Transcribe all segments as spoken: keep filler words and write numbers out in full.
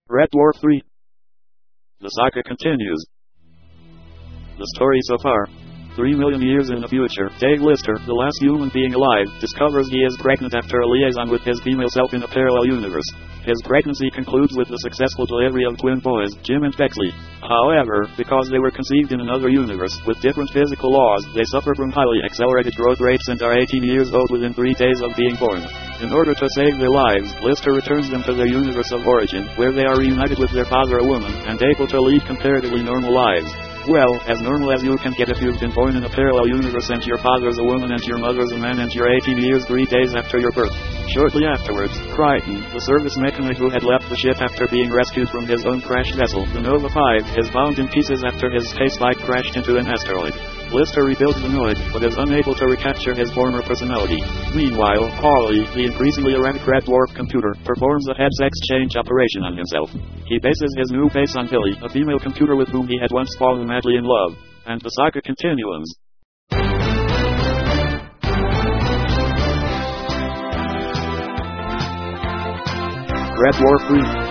Red Dwarf three. The saga continues. The story so far. Three million years in the future, Dave Lister, the last human being alive, discovers he is pregnant after a liaison with his female self in a parallel universe. His pregnancy concludes with the successful delivery of twin boys, Jim and Bexley. However, because they were conceived in another universe, with different physical laws, they suffer from highly accelerated growth rates and are eighteen years old within three days of being born. In order to save their lives, Lister returns them to their universe of origin, where they are reunited with their father, a woman, and able to lead comparatively normal lives. Well, as normal as you can get if you've been born in a parallel universe and your father's a woman and your mother's a man and you're eighteen years three days after your birth. Shortly afterwards, Crichton, the service mechanic who had left the ship after being rescued from his own crashed vessel, the Nova five, is bound in pieces after his spacebike crashed into an asteroid. Lister rebuilds the Noid, but is unable to recapture his former personality. Meanwhile, Holly, the increasingly erratic Red Dwarf computer, performs a head sex change operation on himself. He bases his new base on Billy, a female computer with whom he had once fallen madly in love. And the saga continues. Red Dwarf three.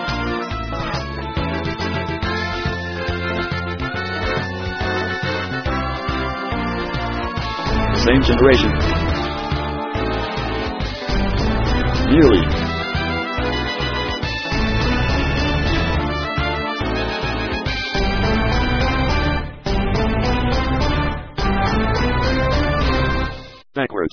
Same generation. Nearly. Backwards.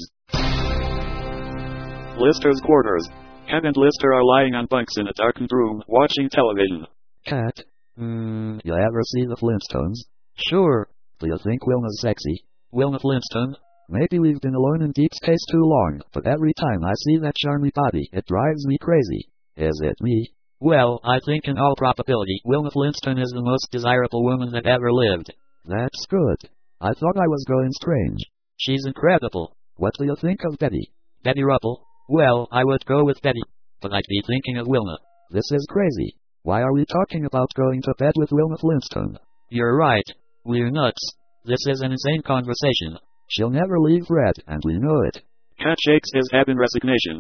Lister's quarters. Cat and Lister are lying on bunks in a darkened room, watching television. Cat? Hmm, you ever see the Flintstones? Sure. Do you think Wilma's sexy? Wilma Flintstone? Maybe we've been alone in deep space too long, but every time I see that charming body, it drives me crazy. Is it me? Well, I think in all probability, Wilma Flintstone is the most desirable woman that ever lived. That's good. I thought I was going strange. She's incredible. What do you think of Betty? Betty Rubble? Well, I would go with Betty, but I'd be thinking of Wilma. This is crazy. Why are we talking about going to bed with Wilma Flintstone? You're right. We're nuts. This is an insane conversation. She'll never leave Red, and we know it. Cat shakes his head in resignation.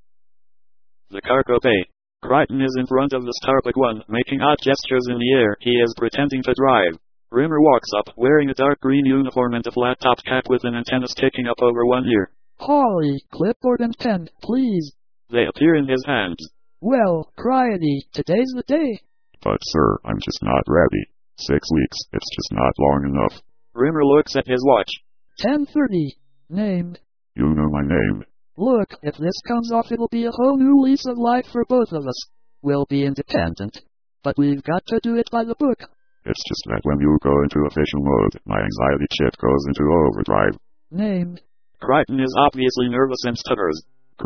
The cargo bay. Crichton is in front of the Starbuck one, making odd gestures in the air. He is pretending to drive. Rimmer walks up, wearing a dark green uniform and a flat-topped cap with an antenna sticking up over one ear. Holly, clipboard and pen, please. They appear in his hands. Well, Crichton, today's the day. But sir, I'm just not ready. Six weeks, it's just not long enough. Rimmer looks at his watch. ten thirty. Named. You know my name. Look, if this comes off it'll be a whole new lease of life for both of us. We'll be independent. But we've got to do it by the book. It's just that when you go into official mode, my anxiety chip goes into overdrive. Named. Crichton is obviously nervous and stutters.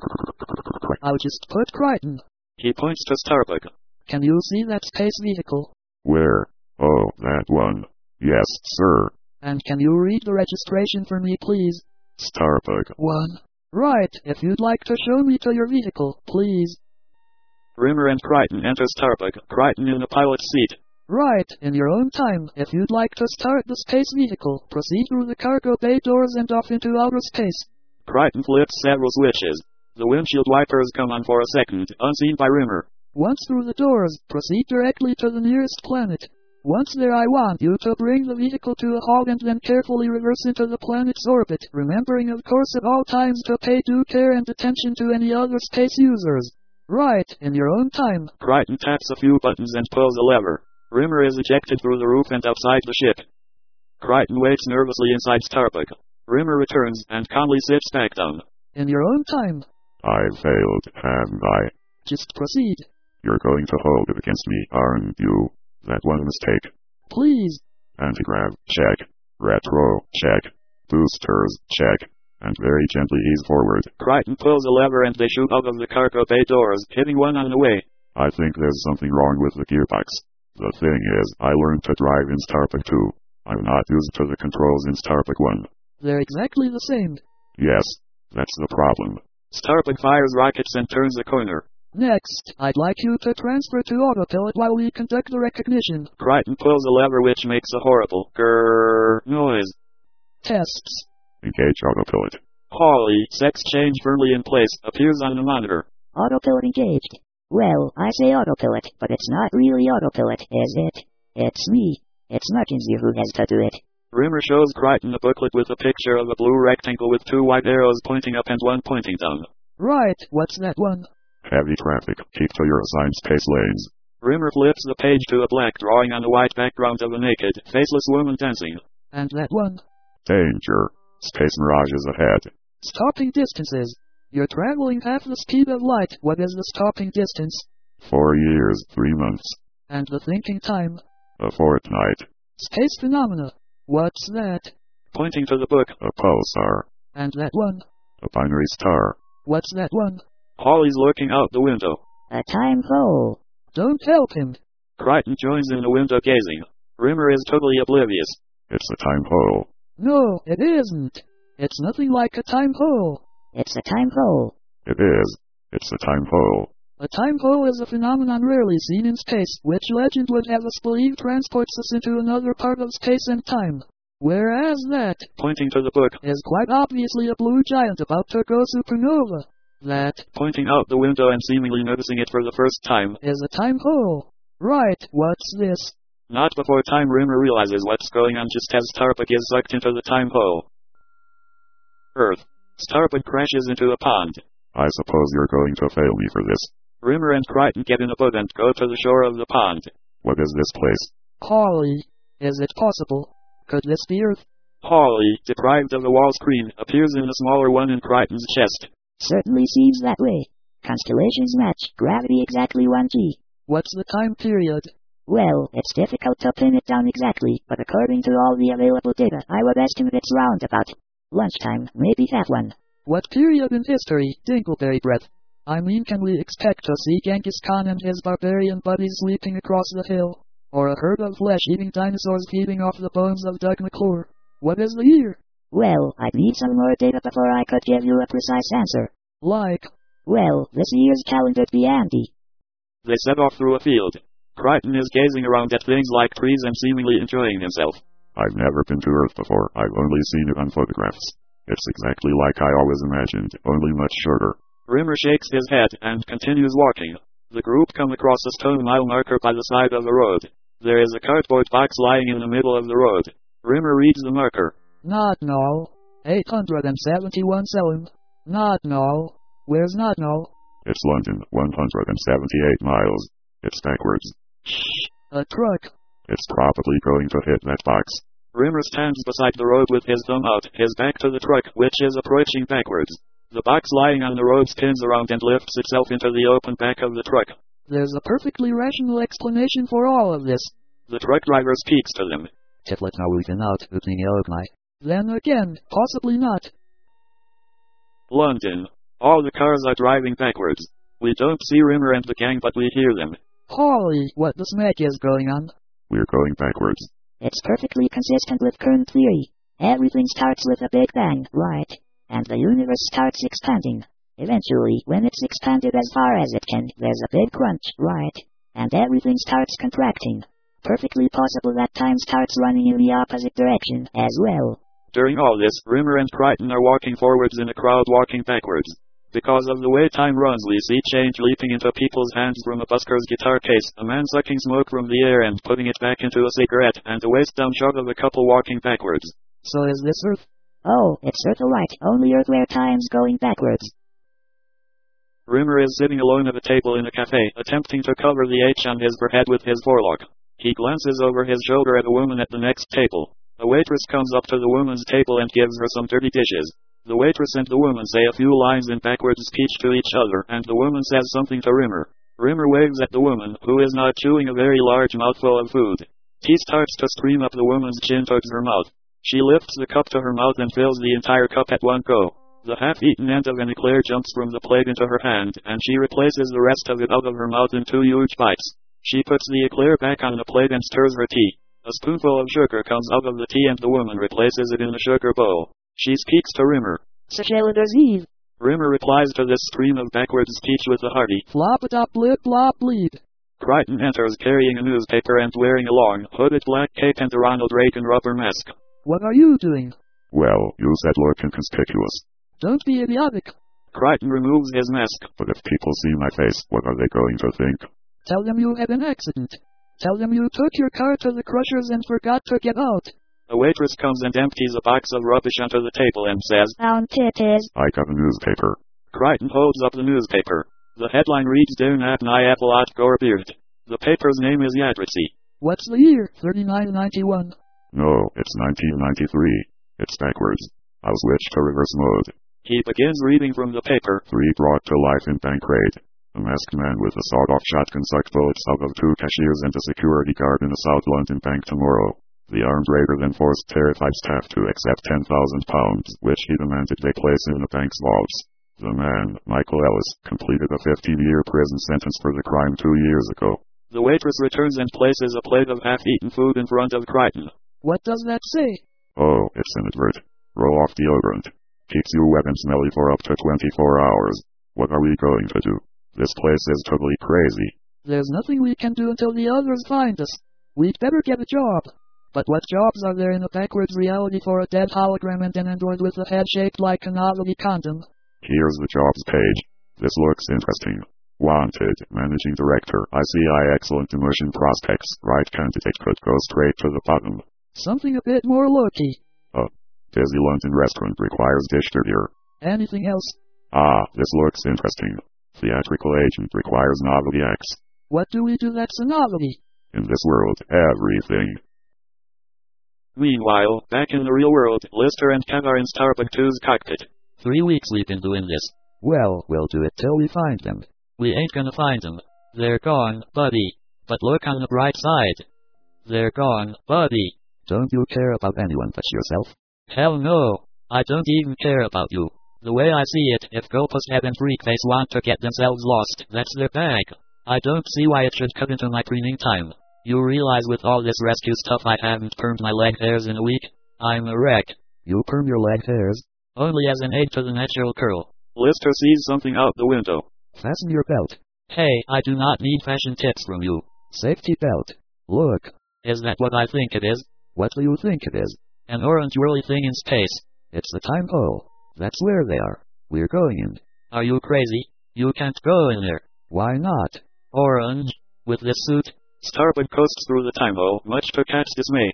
I'll just put Crichton. He points to Starbuck. Can you see that space vehicle? Where? Oh, that one. Yes, sir. And can you read the registration for me, please? Starbuck. One. Right, if you'd like to show me to your vehicle, please. Rimmer and Crichton enter Starbuck, Crichton in the pilot's seat. Right, in your own time, if you'd like to start the space vehicle, proceed through the cargo bay doors and off into outer space. Crichton flips several switches. The windshield wipers come on for a second, unseen by Rimmer. Once through the doors, proceed directly to the nearest planet. Once there I want you to bring the vehicle to a halt and then carefully reverse into the planet's orbit, remembering of course at all times to pay due care and attention to any other space users. Right, in your own time. Crichton taps a few buttons and pulls a lever. Rimmer is ejected through the roof and outside the ship. Crichton waits nervously inside Starbuck. Rimmer returns, and Conley sits back down. In your own time. I failed, haven't I? Just proceed. You're going to hold it against me, aren't you? That one mistake. Please. Anti-grav, check. Retro, check. Boosters, check. And very gently ease forward. Crichton pulls a lever and they shoot out of the cargo bay doors, hitting one on the way. I think there's something wrong with the gearbox. The thing is, I learned to drive in Starbuck two. I'm not used to the controls in Starbuck one. They're exactly the same. Yes, that's the problem. Starbuck fires rockets and turns a corner. Next, I'd like you to transfer to autopilot while we conduct the recognition. Crichton pulls a lever which makes a horrible grrrr noise. Tests. Engage autopilot. Holly, sex change firmly in place, appears on the monitor. Autopilot engaged. Well, I say autopilot, but it's not really autopilot, is it? It's me. It's Mackenzie who has to do it. Rimmer shows Crichton a booklet with a picture of a blue rectangle with two white arrows pointing up and one pointing down. Right, what's that one? Heavy traffic. Keep to your assigned space lanes. Rimmer flips the page to a black drawing on a white background of a naked, faceless woman dancing. And that one? Danger. Space mirages ahead. Stopping distances. You're traveling half the speed of light. What is the stopping distance? Four years, three months. And the thinking time? A fortnight. Space phenomena. What's that? Pointing to the book. A pulsar. And that one? A binary star. What's that one? Holly's looking out the window. A time hole. Don't help him. Crichton joins in the window gazing. Rimmer is totally oblivious. It's a time hole. No, it isn't. It's nothing like a time hole. It's a time hole. It is. It's a time hole. A time hole is a phenomenon rarely seen in space, which legend would have us believe transports us into another part of space and time. Whereas that, pointing to the book, is quite obviously a blue giant about to go supernova. That, pointing out the window and seemingly noticing it for the first time, is a time hole. Right, what's this? Not before time Rimmer realizes what's going on just as Starbuck is sucked into the time hole. Earth. Starbuck crashes into a pond. I suppose you're going to fail me for this. Rimmer and Crichton get in a boat and go to the shore of the pond. What is this place? Holly. Is it possible? Could this be Earth? Holly, deprived of a wall screen, appears in a smaller one in Crichton's chest. Certainly seems that way. Constellations match, gravity exactly one G. What's the time period? Well, it's difficult to pin it down exactly, but according to all the available data, I would estimate it's round about lunchtime, maybe half one. What period in history, Dingleberry breath? I mean, can we expect to see Genghis Khan and his barbarian buddies leaping across the hill? Or a herd of flesh-eating dinosaurs feeding off the bones of Doug McClure? What is the year? Well, I'd need some more data before I could give you a precise answer. Like? Well, this year's calendar'd be Andy. They set off through a field. Crichton is gazing around at things like trees and seemingly enjoying himself. I've never been to Earth before. I've only seen it on photographs. It's exactly like I always imagined, only much shorter. Rimmer shakes his head and continues walking. The group come across a stone mile marker by the side of the road. There is a cardboard box lying in the middle of the road. Rimmer reads the marker. Not null. eight hundred seventy-one Selim. Not null. Where's not null? It's London, one hundred seventy-eight miles. It's backwards. Shh. A truck. It's probably going to hit that box. Rimmer stands beside the road with his thumb out, his back to the truck, which is approaching backwards. The box lying on the road spins around and lifts itself into the open back of the truck. There's a perfectly rational explanation for all of this. The truck driver speaks to them. Then again, possibly not. London. All the cars are driving backwards. We don't see Rimmer and the gang, but we hear them. Holly, what the smack is going on? We're going backwards. It's perfectly consistent with current theory. Everything starts with a big bang, right? And the universe starts expanding. Eventually, when it's expanded as far as it can, there's a big crunch, right? And everything starts contracting. Perfectly possible that time starts running in the opposite direction as well. During all this, Rimmer and Crichton are walking forwards in a crowd walking backwards. Because of the way time runs, we see change leaping into people's hands from a busker's guitar case, a man sucking smoke from the air and putting it back into a cigarette, and a waist-down shot of a couple walking backwards. So is this Earth? Oh, it's Earth alright, only Earth where time's going backwards. Rimmer is sitting alone at a table in a cafe, attempting to cover the H on his forehead with his forelock. He glances over his shoulder at a woman at the next table. A waitress comes up to the woman's table and gives her some dirty dishes. The waitress and the woman say a few lines in backwards speech to each other, and the woman says something to Rimmer. Rimmer waves at the woman, who is now chewing a very large mouthful of food. Tea starts to stream up the woman's chin towards her mouth. She lifts the cup to her mouth and fills the entire cup at one go. The half-eaten end of an eclair jumps from the plate into her hand, and she replaces the rest of it out of her mouth in two huge bites. She puts the eclair back on the plate and stirs her tea. A spoonful of sugar comes out of the tea and the woman replaces it in the sugar bowl. She speaks to Rimmer. Eve. Rimmer replies to this stream of backwards speech with a hearty flop-a-top blip blop bleed. Crichton enters carrying a newspaper and wearing a long, hooded black cape and a Ronald Reagan rubber mask. What are you doing? Well, you said look inconspicuous. Don't be idiotic. Crichton removes his mask. But if people see my face, what are they going to think? Tell them you had an accident. Tell them you took your car to the crushers and forgot to get out. A waitress comes and empties a box of rubbish onto the table and says, Found titties. I got a newspaper. Crichton holds up the newspaper. The headline reads Der Napnai Appalat Gorbeard. The paper's name is Yadritsi. What's the year? thirty-nine ninety-one. No, it's nineteen ninety-three. It's backwards. I'll switch to reverse mode. He begins reading from the paper. Three brought to life in Bankrate. A masked man with a sawed-off shotgun sucked bullets out of two cashiers and a security guard in a South London bank tomorrow. The armed raider then forced terrified staff to accept ten thousand pounds, which he demanded they place in the bank's vaults. The man, Michael Ellis, completed a fifteen-year prison sentence for the crime two years ago. The waitress returns and places a plate of half-eaten food in front of Crichton. What does that say? Oh, it's an advert. Roll off deodorant. Keeps you wet and smelly for up to twenty-four hours. What are we going to do? This place is totally crazy. There's nothing we can do until the others find us. We'd better get a job. But what jobs are there in a backwards reality for a dead hologram and an android with a head shaped like a novelty condom? Here's the jobs page. This looks interesting. Wanted, Managing Director, I C I excellent demotion prospects. Right candidate could go straight to the bottom. Something a bit more low-key. Uh, busy London restaurant requires distributor. Anything else? Ah, this looks interesting. Theatrical agent requires novelty acts. What do we do that's a novelty? In this world, everything. Meanwhile, back in the real world, Lister and Kat are in Starbuck two's cockpit. Three weeks we've been doing this. Well, we'll do it till we find them. We ain't gonna find them. They're gone, buddy. But look on the bright side. They're gone, buddy. Don't you care about anyone but yourself? Hell no. I don't even care about you. The way I see it, if Gopushead and Freakface want to get themselves lost, that's their bag. I don't see why it should cut into my preening time. You realize with all this rescue stuff I haven't permed my leg hairs in a week? I'm a wreck. You perm your leg hairs? Only as an aid to the natural curl. Lister sees something out the window. Fasten your belt. Hey, I do not need fashion tips from you. Safety belt. Look. Is that what I think it is? What do you think it is? An orange whirly thing in space. It's the time hole. That's where they are. We're going in. Are you crazy? You can't go in there. Why not? Orange. With this suit. Starbuck coasts through the time hole, much to Kat's dismay.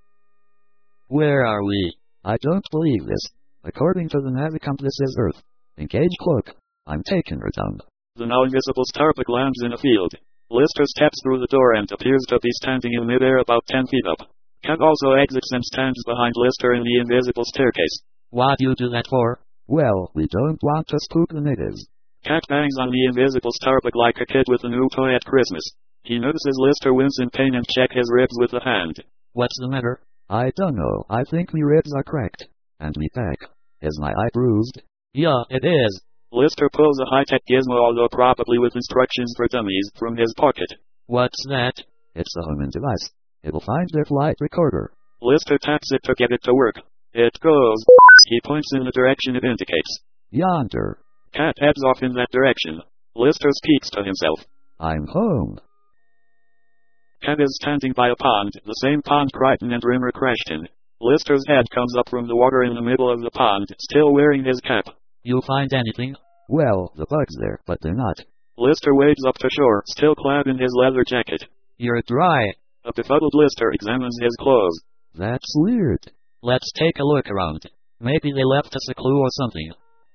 Where are we? I don't believe this. According to the Navicomp, this is Earth. Engage cloak. I'm taking her down. The now invisible Starbuck lands in a field. Lister steps through the door and appears to be standing in midair about ten feet up. Kat also exits and stands behind Lister in the invisible staircase. What do you do that for? Well, we don't want to spook the natives. Kat bangs on the invisible Starbuck like a kid with a new toy at Christmas. He notices Lister wince in pain and check his ribs with a hand. What's the matter? I don't know. I think me ribs are cracked. And me back. Is my eye bruised? Yeah, it is. Lister pulls a high-tech gizmo, although probably with instructions for dummies, from his pocket. What's that? It's a homing device. It'll find their flight recorder. Lister taps it to get it to work. It goes. He points in the direction it indicates. Yonder. Kat heads off in that direction. Lister speaks to himself. I'm home. Kat is standing by a pond, the same pond Crichton and Rimmer crashed in. Lister's head comes up from the water in the middle of the pond, still wearing his cap. You find anything? Well, the bug's there, but they're not. Lister wades up to shore, still clad in his leather jacket. You're dry. A befuddled Lister examines his clothes. That's weird. Let's take a look around. Maybe they left us a clue or something.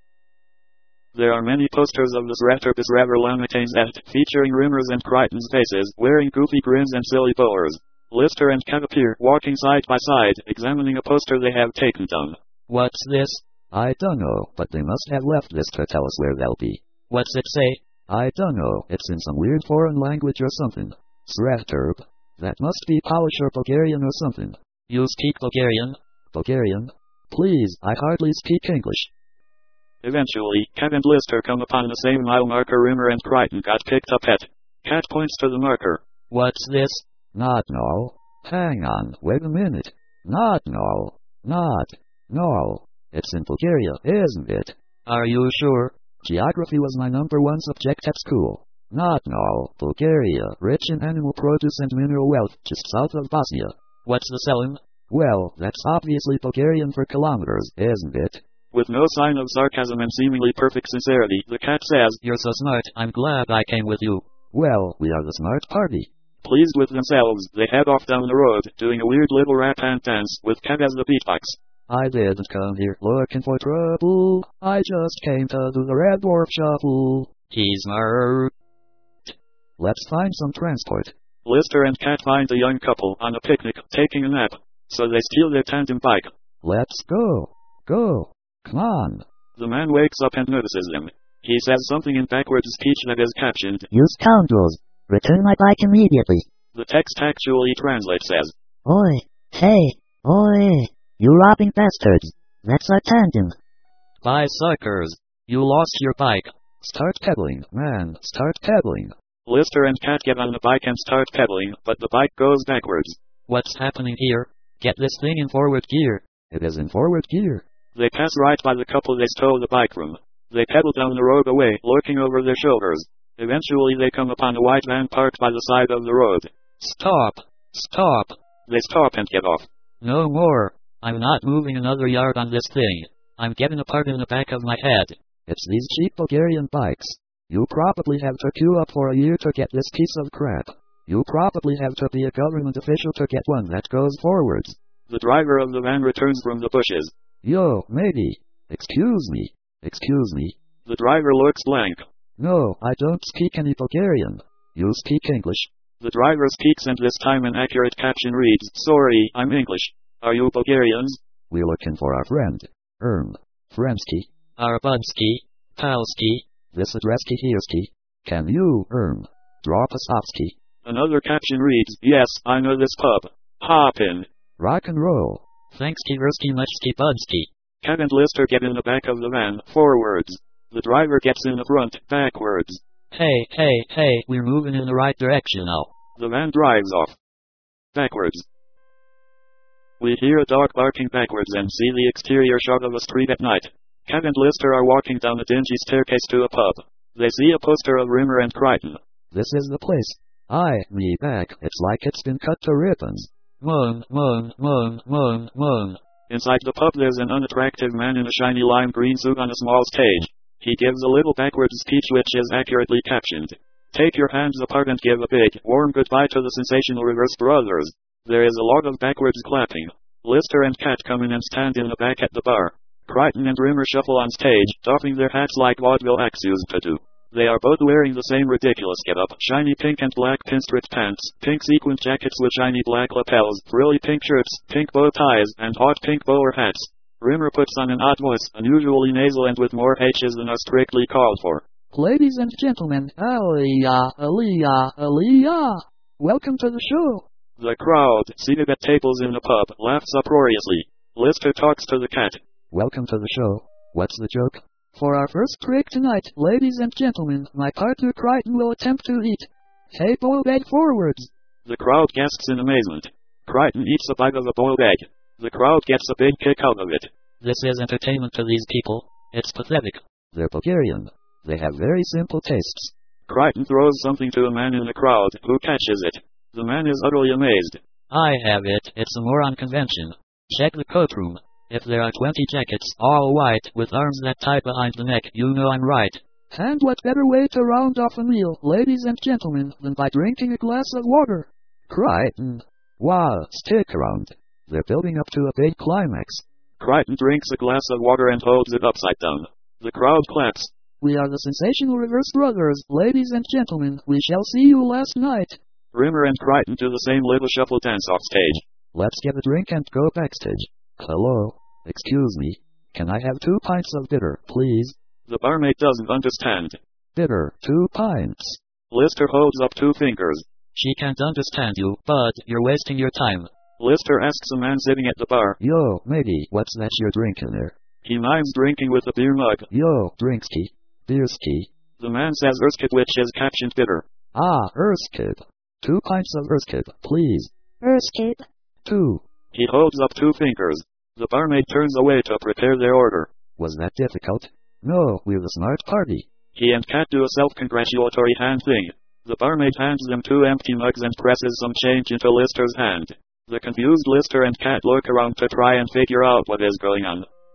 There are many posters of the Sratterbus Reverlamitanes at, featuring Rimmer's and Crichton's faces, wearing goofy grins and silly bowers. Lister and Kat appear, walking side by side, examining a poster they have taken down. What's this? I don't know, but they must have left this to tell us where they'll be. What's it say? I don't know, it's in some weird foreign language or something. Sratterb. That must be Polish or Bulgarian or something. You speak Bulgarian? Bulgarian? Please, I hardly speak English. Eventually, Kat and Lister come upon the same mile marker Rimmer and Crichton got picked up at. Kat points to the marker. What's this? Not no. Hang on, wait a minute. Not no. Not. No. It's in Bulgaria, isn't it? Are you sure? Geography was my number one subject at school. Not no. Bulgaria, rich in animal produce and mineral wealth, just south of Bosnia. What's the Selim? Well, that's obviously Bulgarian for kilometers, isn't it? With no sign of sarcasm and seemingly perfect sincerity, the cat says, You're so smart, I'm glad I came with you. Well, we are the smart party. Pleased with themselves, they head off down the road, doing a weird little rap hand dance, with Cat as the beatbox. I didn't come here looking for trouble. I just came to do the Red Dwarf Shuffle. He's smart. Let's find some transport. Lister and Cat find a young couple on a picnic, taking a nap. So they steal their tandem bike. Let's go. Go. Come on. The man wakes up and notices them. He says something in backwards speech that is captioned, You scoundrels, return my bike immediately. The text actually translates as, Oi, hey, oi, you robbing bastards. That's our tandem. Bye suckers. You lost your bike. Start pedaling, man, start pedaling. Lister and Cat get on the bike and start pedaling, but the bike goes backwards. What's happening here? Get this thing in forward gear. It is in forward gear. They pass right by the couple they stole the bike from. They pedal down the road away, looking over their shoulders. Eventually they come upon a white van parked by the side of the road. Stop. Stop. They stop and get off. No more. I'm not moving another yard on this thing. I'm getting a part in the back of my head. It's these cheap Bulgarian bikes. You probably have to queue up for a year to get this piece of crap. You probably have to be a government official to get one that goes forwards. The driver of the van returns from the bushes. Yo, matey. Excuse me. Excuse me. The driver looks blank. No, I don't speak any Bulgarian. You speak English. The driver speaks and this time an accurate caption reads, Sorry, I'm English. Are you Bulgarians? We're looking for our friend. Erm. Friendsky. Arabudsky. Palsky. This addressky hereski. Can you, Erm, drop us offski? Another caption reads, Yes, I know this pub. Hop in. Rock and roll. Thanks Kiversky Muchsky Budsky. Cat and Lister get in the back of the van, forwards. The driver gets in the front, backwards. Hey, hey, hey, we're moving in the right direction now. The van drives off. Backwards. We hear a dog barking backwards and see the exterior shot of a street at night. Cat and Lister are walking down a dingy staircase to a pub. They see a poster of Rimmer and Crichton. This is the place. Aye, me back. It's like it's been cut to ribbons. Moan, moan, moan, moan, moan. Inside the pub there's an unattractive man in a shiny lime green suit on a small stage. He gives a little backwards speech which is accurately captioned. Take your hands apart and give a big, warm goodbye to the sensational Reverse Brothers. There is a lot of backwards clapping. Lister and Cat come in and stand in the back at the bar. Crichton and Rimmer shuffle on stage, doffing their hats like vaudeville acts used to do. They are both wearing the same ridiculous getup, shiny pink and black pinstripe pants, pink sequined jackets with shiny black lapels, frilly pink shirts, pink bow ties, and hot pink bowler hats. Rimmer puts on an odd voice, unusually nasal and with more H's than are strictly called for. Ladies and gentlemen, Aliyah, Aliyah, Aliyah, welcome to the show. The crowd, seated at tables in the pub, laughs uproariously. Lister talks to the cat. Welcome to the show. What's the joke? For our first trick tonight, ladies and gentlemen, my partner Crichton will attempt to eat. Hey, boiled egg forwards. The crowd gasps in amazement. Crichton eats a bite of a boiled egg. The crowd gets a big kick out of it. This is entertainment to these people. It's pathetic. They're Bulgarian. They have very simple tastes. Crichton throws something to a man in the crowd, who catches it. The man is utterly amazed. I have it. It's a moron convention. Check the coat room. If there are twenty jackets, all white, with arms that tie behind the neck, you know I'm right. And what better way to round off a meal, ladies and gentlemen, than by drinking a glass of water? Crichton. Wow, stick around. They're building up to a big climax. Crichton drinks a glass of water and holds it upside down. The crowd claps. We are the sensational Reverse Brothers, ladies and gentlemen. We shall see you last night. Rimmer and Crichton do the same little shuffle dance off stage. Let's get a drink and go backstage. Hello, excuse me. Can I have two pints of bitter, please? The barmaid doesn't understand. Bitter, two pints. Lister holds up two fingers. She can't understand you, Bud. You're wasting your time. Lister asks a man sitting at the bar. Yo, matey, what's that you're drinking there? He mimes drinking with a beer mug. Yo, drinkski. Beerski. The man says Erskid, which is captioned bitter. Ah, Erskid. Two pints of Erskid, please. Erskid. Two. He holds up two fingers. The barmaid turns away to prepare their order. Was that difficult? No, we're the smart party. He and Cat do a self-congratulatory hand thing. The barmaid hands them two empty mugs and presses some change into Lister's hand. The confused Lister and Cat look around to try and figure out what is going on.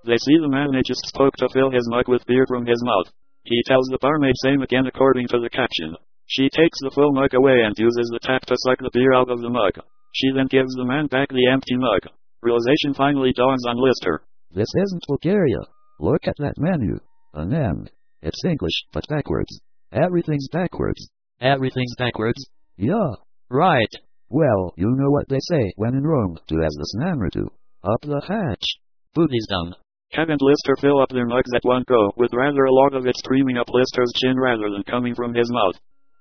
They see the man they just spoke to fill his mug with beer from his mouth. He tells the barmaid same again according to the caption. She takes the full mug away and uses the tap to suck the beer out of the mug. She then gives the man back the empty mug. Realization finally dawns on Lister. This isn't Bulgaria. Look at that menu. An M. It's English, but backwards. Everything's backwards. Everything's backwards? Yeah. Right. Well, you know what they say when in Rome, do as the snammer do. Up the hatch. Booty's down. Kev and Lister fill up their mugs at one go, with rather a lot of it streaming up Lister's chin rather than coming from his mouth.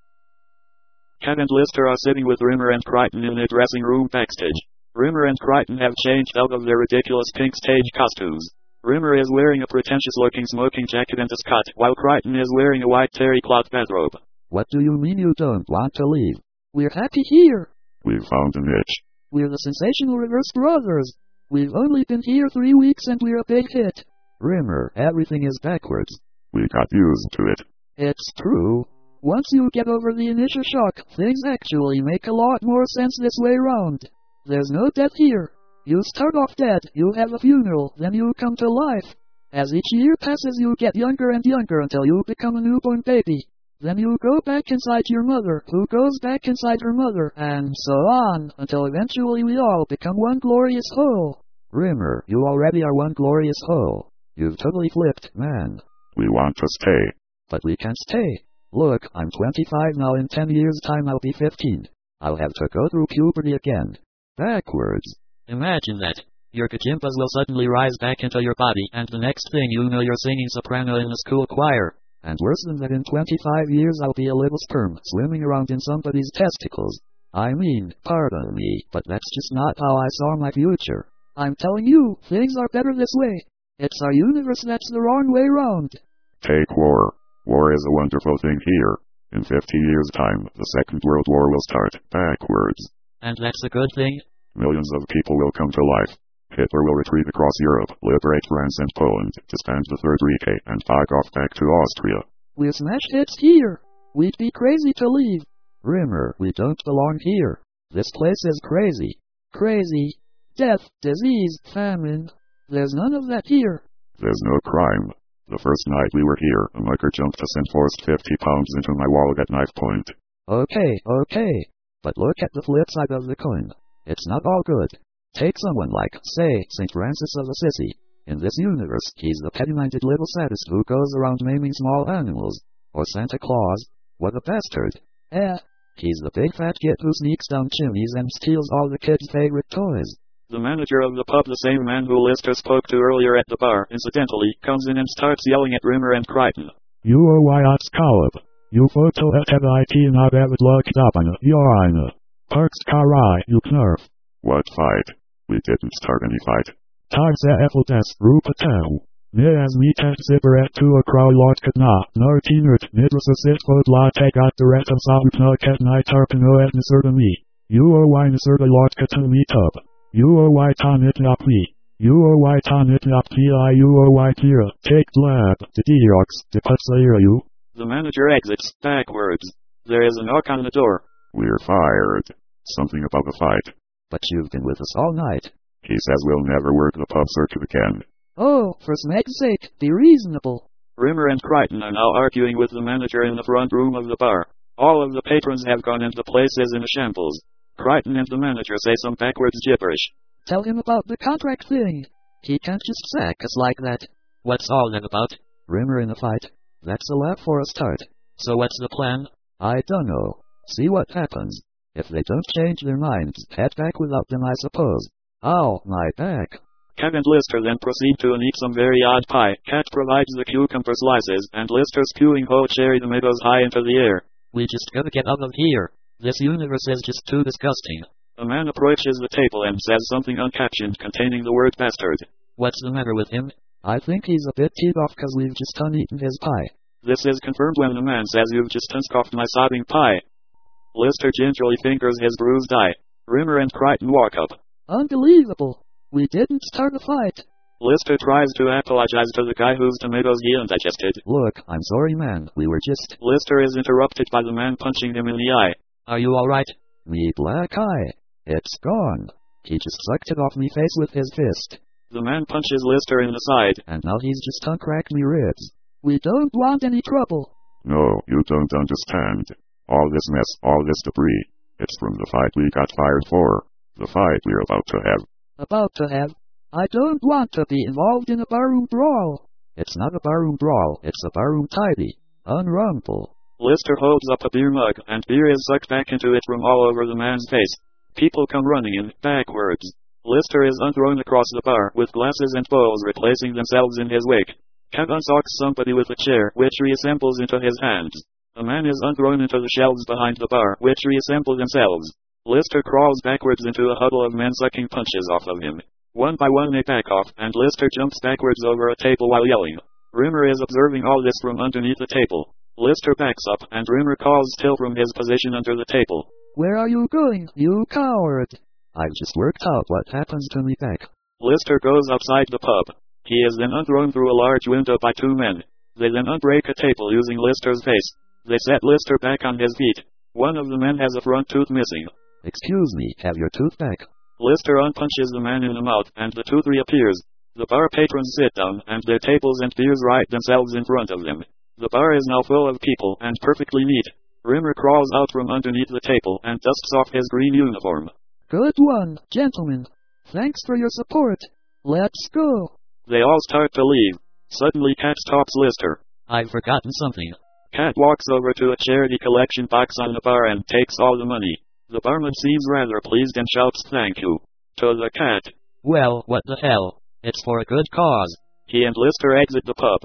Kev and Lister are sitting with Rimmer and Crichton in their dressing room backstage. Rimmer and Crichton have changed out of their ridiculous pink stage costumes. Rimmer is wearing a pretentious-looking smoking jacket and a scut, while Crichton is wearing a white terry cloth bathrobe. What do you mean you don't want to leave? We're happy here. We've found a niche. We're the sensational Reverse Brothers. We've only been here three weeks and we're a big hit. Rimmer, everything is backwards. We got used to it. It's true. Once you get over the initial shock, things actually make a lot more sense this way round. There's no death here. You start off dead, you have a funeral, then you come to life. As each year passes you get younger and younger until you become a newborn baby. Then you go back inside your mother, who goes back inside her mother, and so on, until eventually we all become one glorious whole. Rimmer, you already are one glorious whole. You've totally flipped, man. We want to stay. But we can't stay. Look, I'm twenty-five now, in ten years' time I'll be fifteen. I'll have to go through puberty again. Backwards. Imagine that. Your kajimpas will suddenly rise back into your body, and the next thing you know you're singing soprano in the school choir. And worse than that, in twenty-five years I'll be a little sperm swimming around in somebody's testicles. I mean, pardon me, but that's just not how I saw my future. I'm telling you, things are better this way. It's our universe that's the wrong way round. Take war. War is a wonderful thing here. In fifty years' time, the Second World War will start, backwards. And that's a good thing? Millions of people will come to life. Hitler will retreat across Europe, liberate France and Poland, disband the Third Reich, and fog off back to Austria. We'll smash hits here. We'd be crazy to leave. Rimmer, we don't belong here. This place is crazy. Crazy. Death, disease, famine. There's none of that here. There's no crime. The first night we were here, a mucker jumped us and forced fifty pounds into my wallet at knife point. Okay, okay. But look at the flip side of the coin. It's not all good. Take someone like, say, Saint Francis of Assisi. In this universe, he's the petty-minded little sadist who goes around maiming small animals. Or Santa Claus. What a bastard. Eh. He's the big fat kid who sneaks down chimneys and steals all the kids' favorite toys. The manager of the pub, the same man who Lister spoke to earlier at the bar, incidentally, comes in and starts yelling at Rimmer and Crichton. You are Wyatt's Caleb. You photo at I T not avid luck dabana, Yorina. Parks Karai, you knurf. What fight? We didn't start any fight. Tagsa Effeldes, Rupatau. Ne as meetet zibberet to a crow lot kadna, nartinert, nidrusa sitfod la tegat direct of sautna ket nitarpino et niserda me. You are why niserda lot katan meetup. You are why tanit napli. You are why tanit napli I you are why tira. Take lab, the diox, the putsaira you. The manager exits, backwards. There is a knock on the door. We're fired. Something about a fight. But you've been with us all night. He says we'll never work the pub circuit again. Oh, for smeg's sake, be reasonable. Rimmer and Crichton are now arguing with the manager in the front room of the bar. All of the patrons have gone and the place is in a shambles. Crichton and the manager say some backwards gibberish. Tell him about the contract thing. He can't just sack us like that. What's all that about? Rimmer in a fight. That's a laugh for a start. So what's the plan? I dunno. See what happens. If they don't change their minds, head back without them, I suppose. Ow, my back. Kev and Lister then proceed to eat some very odd pie. Cat provides the cucumber slices, and Lister spewing whole cherry tomatoes high into the air. We just gotta get out of here. This universe is just too disgusting. A man approaches the table and says something uncaptioned containing the word bastard. What's the matter with him? I think he's a bit teed off cause we've just uneaten his pie. This is confirmed when the man says you've just unscoffed my sobbing pie. Lister gingerly fingers his bruised eye. Rimmer and Crichton walk up. Unbelievable. We didn't start a fight. Lister tries to apologize to the guy whose tomatoes he undigested. Look, I'm sorry man, we were just... Lister is interrupted by the man punching him in the eye. Are you alright? Me black eye. It's gone. He just sucked it off me face with his fist. The man punches Lister in the side. And now he's just uncracked me ribs. We don't want any trouble. No, you don't understand. All this mess, all this debris, it's from the fight we got fired for. The fight we're about to have. About to have? I don't want to be involved in a barroom brawl. It's not a barroom brawl, it's a barroom tidy. Unwrongful. Lister holds up a beer mug, and beer is sucked back into it from all over the man's face. People come running in, backwards. Lister is unthrown across the bar, with glasses and bowls replacing themselves in his wake. Cat unsocks somebody with a chair, which reassembles into his hands. A man is unthrown into the shelves behind the bar, which reassemble themselves. Lister crawls backwards into a huddle of men sucking punches off of him. One by one they back off, and Lister jumps backwards over a table while yelling. Rimmer is observing all this from underneath the table. Lister backs up, and Rimmer calls Till from his position under the table. Where are you going, you coward? I've just worked out what happens to me back. Lister goes outside the pub. He is then unthrown through a large window by two men. They then unbreak a table using Lister's face. They set Lister back on his feet. One of the men has a front tooth missing. Excuse me, have your tooth back? Lister unpunches the man in the mouth, and the tooth reappears. The bar patrons sit down, and their tables and beers right themselves in front of them. The bar is now full of people, and perfectly neat. Rimmer crawls out from underneath the table, and dusts off his green uniform. Good one, gentlemen. Thanks for your support. Let's go. They all start to leave. Suddenly Cat stops Lister. I've forgotten something. Cat walks over to a charity collection box on the bar and takes all the money. The barman seems rather pleased and shouts thank you to the cat. Well, what the hell? It's for a good cause. He and Lister exit the pub.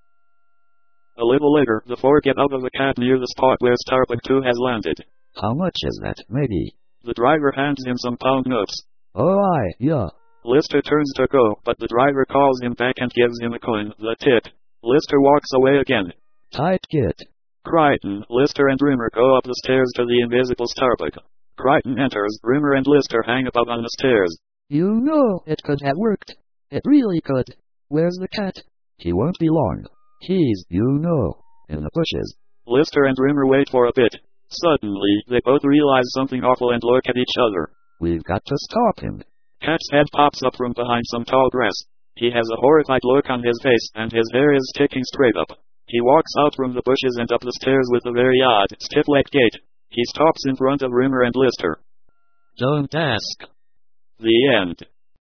A little later, the four get out of the cab near the spot where Starbuck two has landed. How much is that, maybe? The driver hands him some pound notes. Oh, aye, yeah. Lister turns to go, but the driver calls him back and gives him a coin, the tip. Lister walks away again. Tight git. Crichton, Lister and Rimmer go up the stairs to the invisible Starbuck. Crichton enters, Rimmer and Lister hang about on the stairs. You know, it could have worked. It really could. Where's the cat? He won't be long. He's, you know, in the bushes. Lister and Rimmer wait for a bit. Suddenly, they both realize something awful and look at each other. We've got to stop him. Cat's head pops up from behind some tall grass. He has a horrified look on his face, and his hair is sticking straight up. He walks out from the bushes and up the stairs with a very odd, stiff-legged gait. He stops in front of Rimmer and Lister. Don't ask. The end.